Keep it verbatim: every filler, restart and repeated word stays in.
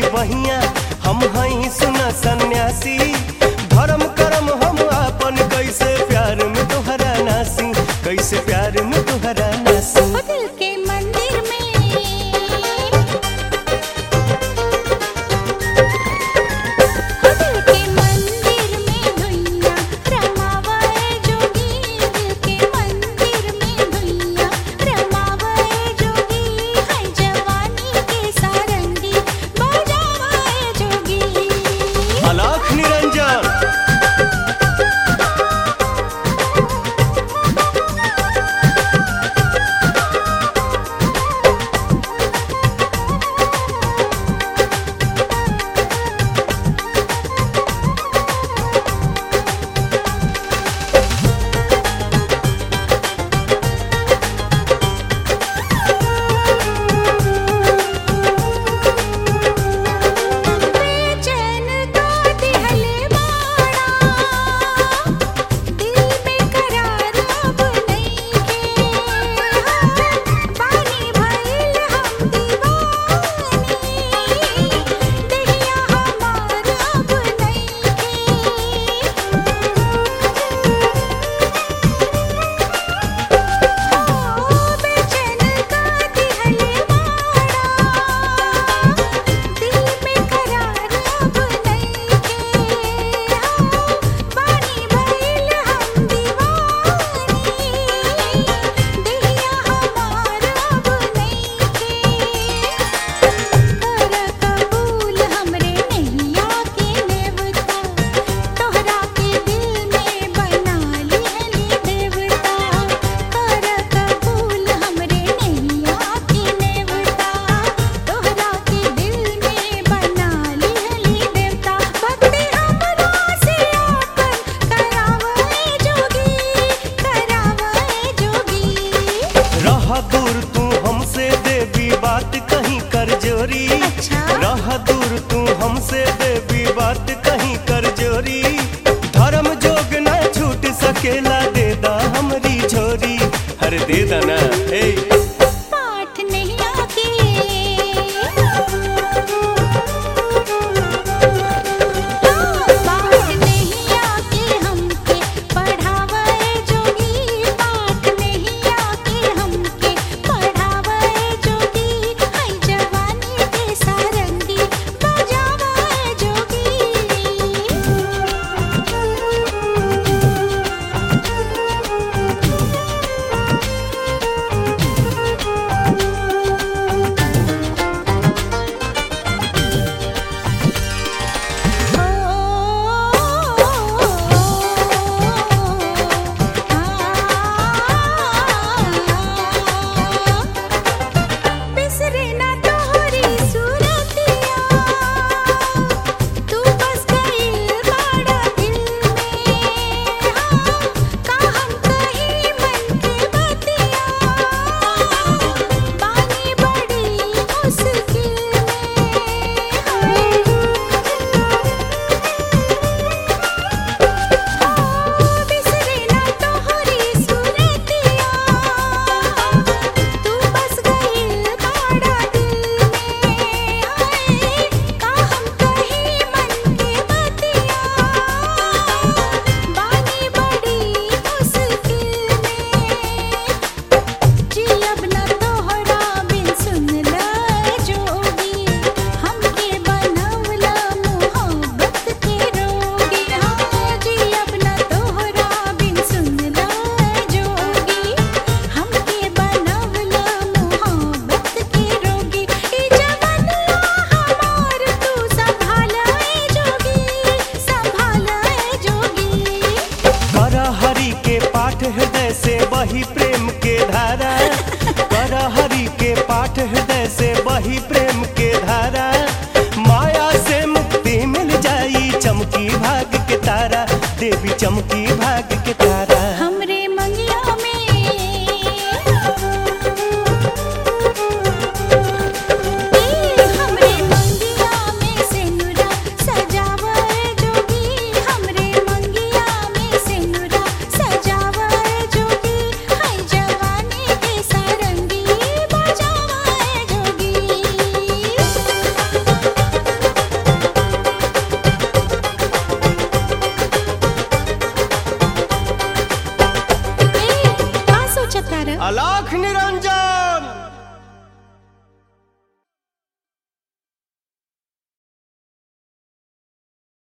बहिया हम हई सुना सन्यासी धर्म करम हम अपन कैसे प्यार में तोहरा नासी कैसे प्यार में तोहरा नासी दिल के मंदिर में दिल के मंदिर में धुइयां रमावे जोगी दिल के मंदिर में धुइयां रमावे जोगी है जवानी के सारंगी बजावे जोगी अलख निरंजन दूर तू हमसे देवी बात कहीं कर जोरी अच्छा? रह दूर तू हमसे देवी बात कहीं कर जोरी धर्म जोग न छूट सकेला दे दा हमरी झोरी हर दे दा ना ए पाठ नहीं आके पाठ नहीं आके हमके पढ़ावे जोगी पाठ नहीं आके हमके पढ़ावे जोगी है जवानी के सारंगी बजावे जोगी बिसरे ना तोहरी सूरतिया तू बस गई बाड़ा दिल में का हम कहीं मन के बतिया बानी बड़ी मुश्किल में बिसरे ना तोहरी सूरतिया तू बस गई बाड़ा दिल में का हम कहीं मन के बतिया बानी बड़ी मुश्किल में जी अब न तोहरा बिन सुन ल जोगी हमके बनवला मोहब्बत के रोगी हाँ जी अब न तोहरा बिन सुन ल जोगी हमके बनवला मोहब्बत के रोगी ई जवनिया हमार तू संभाले जोगी संभाले जोगी कर हरि के पाठ हृदय से बही प्रेम के धारा कर हरि के पाठ हृदय से बही प्रेम के धारा माया से मुक्ति मिल जाई चमकी भाग के तारा देवी चमकी भाग के तारा हमरे मंगिया में ए हमरे मंगिया में सिनुरा सजावे जोगी हमरे मंगिया में सिनुरा सजावे जोगी है जवानी के सारंगी बजावे जोगी अलख निरंजन।